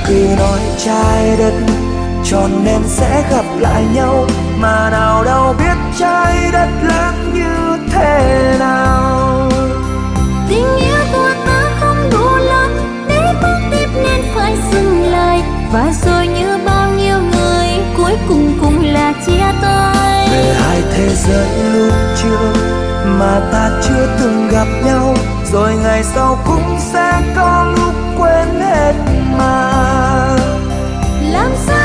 Khi nói trái đất tròn nên sẽ gặp lại nhau, mà nào đâu biết trái đất lớn như thế nào. Tình yêu của ta không đủ lớn để bước tiếp nên phải dừng lại, và rồi như bao nhiêu người cuối cùng cũng là chia tay. Về hai thế giới lúc trước mà ta chưa từng gặp nhau, rồi ngày sau cũng sẽ có lúc quên hết mà. Làm sao